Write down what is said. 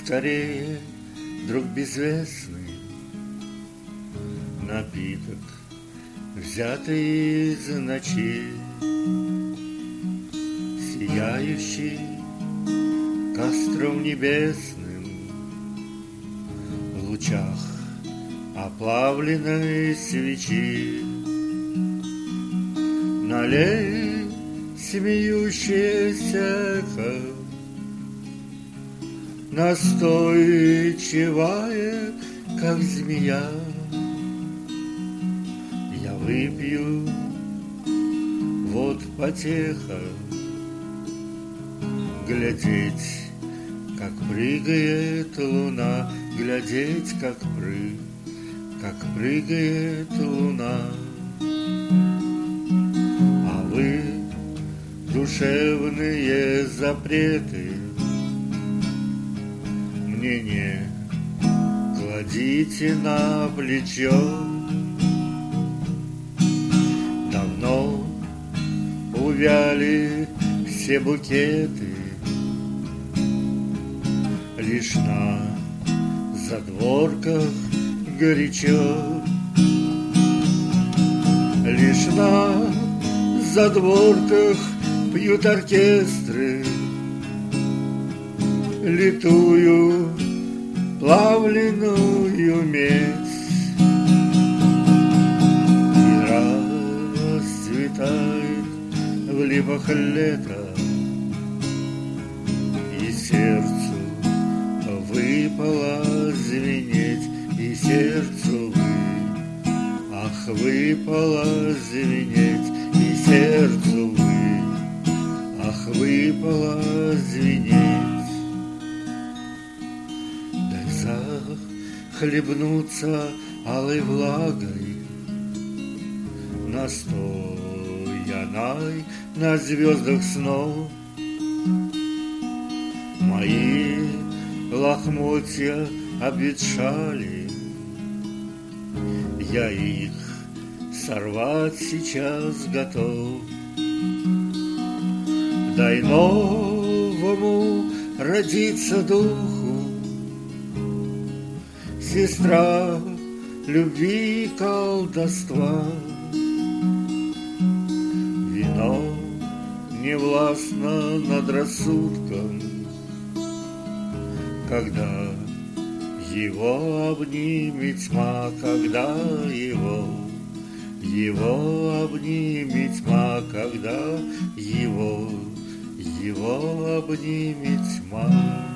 Скорее, друг безвестный, напиток, взятый из ночи, сияющий костром небесным в лучах оплавленной свечи. Налей смеющееся эхо, настойчивая, как змея. Я выпью, вот потеха, глядеть, как прыгает луна, глядеть, как прыгает луна. А вы, душевные запреты, мне не кладите на плечо. Давно увяли все букеты, лишь на задворках горячо, лишь на задворках пьют оркестры литую плавленую медь, и расцветает в липах лето, и сердцу выпало звенеть, и сердцу ах, выпало звенеть, и сердцу ах, выпало звенеть. Дай захлебнуться алой влагой, настоянной на звездах снов. Мои лохмотья обветшали, я их сорвать сейчас готов. Дай новому родиться духу, сестра любви и колдовства. Вино не властно над рассудком, когда его обнимет тьма, когда его обнимет тьма, когда его обнимет тьма.